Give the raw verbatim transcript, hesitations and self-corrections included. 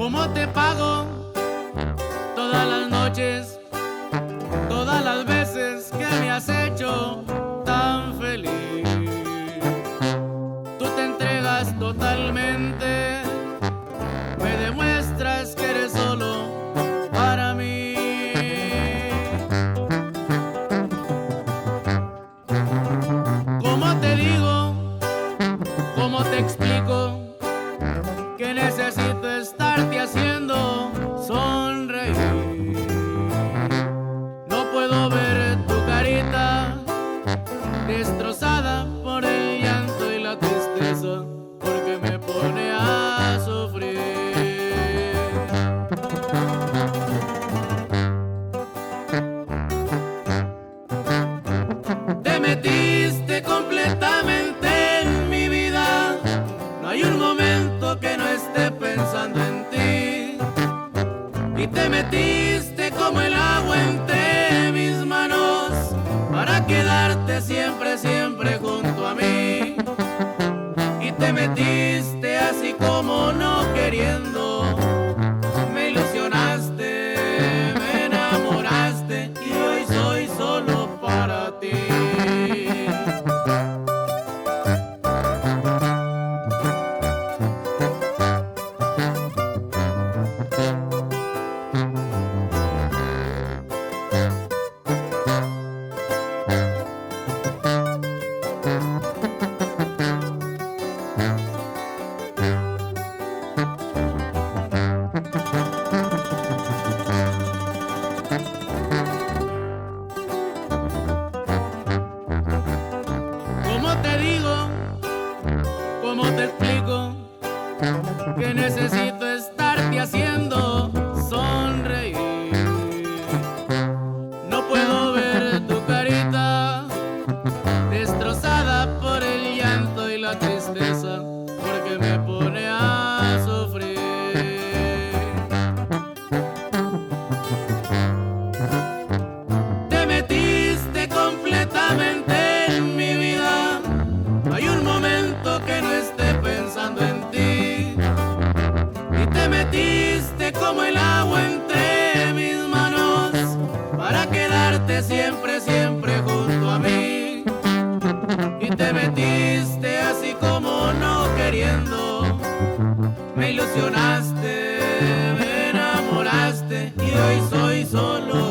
¿Cómo te pago todas las noches, todas las veces que me has hecho tan feliz? Tú te entregas totalmente, me demuestras que eres solo para mí. ¿Cómo te digo? ¿Cómo te explico? Que necesito estarte haciendo sonreír. No puedo ver tu carita destrozada por el llanto y la tristeza, porque me pone a sufrir. Te metiste completamente en mi vida, no hay un momento que no esté pensando en ti, y te metiste como el agua entre mis manos para quedarte siempre, siempre junto a mí, y te metiste así como no queriendo, me ilusionaste, me enamoraste y hoy soy solo para ti. ¿Cómo te digo? ¿Cómo te explico? Que necesito estarte haciendo sonreír. No puedo ver tu carita destrozada por el llanto y la tristeza, porque me pone a sufrir. Te metiste completamente en mi vida, no hay un momento que no esté pensando en ti, y te metiste como el agua entre mis manos para quedarte siempre, siempre junto a mí, y te metiste así como no queriendo, me ilusionaste, me enamoraste y hoy soy solo